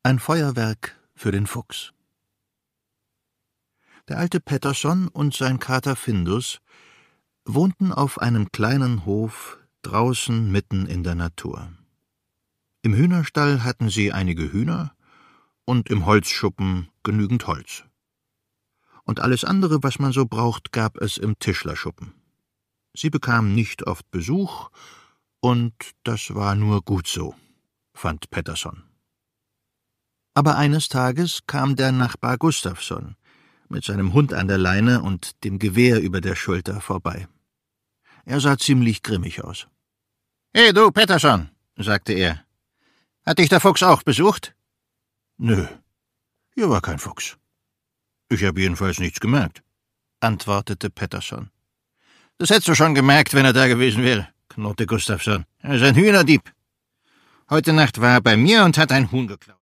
Ein Feuerwerk für den Fuchs. Der alte Pettersson und sein Kater Findus wohnten auf einem kleinen Hof draußen mitten in der Natur. Im Hühnerstall hatten sie einige Hühner und im Holzschuppen genügend Holz. Und alles andere, was man so braucht, gab es im Tischlerschuppen. Sie bekamen nicht oft Besuch, und das war nur gut so, fand Pettersson. Aber eines Tages kam der Nachbar Gustafsson mit seinem Hund an der Leine und dem Gewehr über der Schulter vorbei. Er sah ziemlich grimmig aus. »Hey, du, Pettersson«, sagte er, »hat dich der Fuchs auch besucht?« »Nö, hier war kein Fuchs. Ich habe jedenfalls nichts gemerkt«, antwortete Pettersson. »Das hättest du schon gemerkt, wenn er da gewesen wäre«, knurrte Gustafsson. »Er ist ein Hühnerdieb. Heute Nacht war er bei mir und hat ein Huhn geklaut.«